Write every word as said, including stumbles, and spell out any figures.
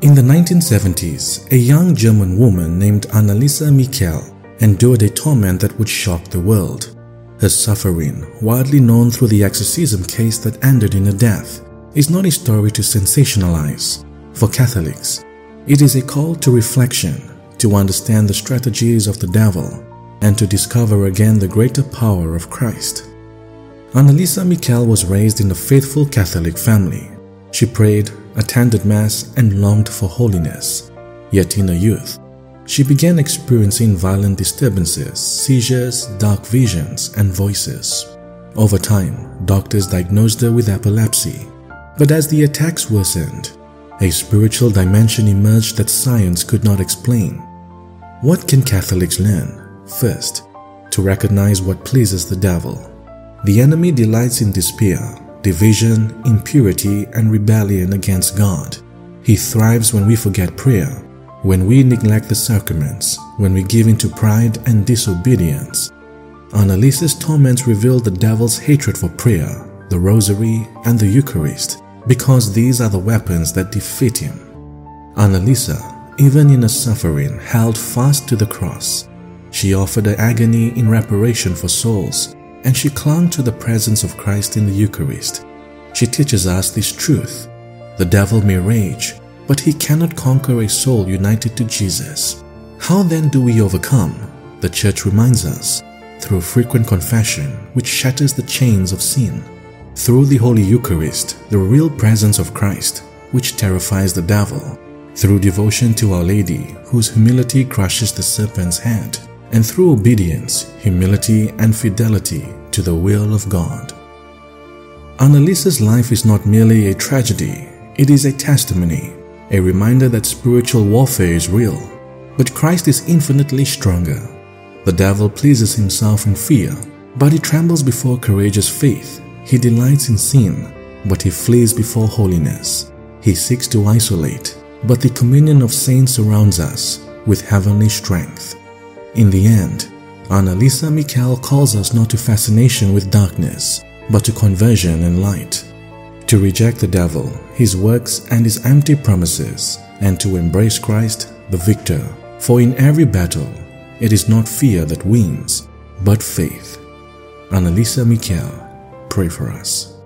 In the nineteen seventies, a young German woman named Annalisa Michel endured a torment that would shock the world. Her suffering, widely known through the exorcism case that ended in her death, is not a story to sensationalize. For Catholics, it is a call to reflection, to understand the strategies of the devil, and to discover again the greater power of Christ. Annalisa Michel was raised in a faithful Catholic family. She prayed, attended Mass, and longed for holiness. Yet in her youth, she began experiencing violent disturbances, seizures, dark visions, and voices. Over time, doctors diagnosed her with epilepsy. But as the attacks worsened, a spiritual dimension emerged that science could not explain. What can Catholics learn? First, to recognize what pleases the devil. The enemy delights in despair, division, impurity, and rebellion against God. He thrives when we forget prayer, when we neglect the sacraments, when we give into pride and disobedience. Annalisa's torments reveal the devil's hatred for prayer, the rosary, and the Eucharist, because these are the weapons that defeat him. Annalisa, even in her suffering, held fast to the cross. She offered her agony in reparation for souls, and she clung to the presence of Christ in the Eucharist. She teaches us this truth. The devil may rage, but he cannot conquer a soul united to Jesus. How then do we overcome? The Church reminds us, through frequent confession, which shatters the chains of sin. Through the Holy Eucharist, the real presence of Christ, which terrifies the devil. Through devotion to Our Lady, whose humility crushes the serpent's head. And through obedience, humility, and fidelity to the will of God. Annalisa's life is not merely a tragedy, it is a testimony, a reminder that spiritual warfare is real, but Christ is infinitely stronger. The devil pleases himself in fear, but he trembles before courageous faith. He delights in sin, but he flees before holiness. He seeks to isolate, but the communion of saints surrounds us with heavenly strength. In the end, Annalisa Michel calls us not to fascination with darkness, but to conversion and light, to reject the devil, his works, and his empty promises, and to embrace Christ, the victor. For in every battle, it is not fear that wins, but faith. Annalisa Michel, pray for us.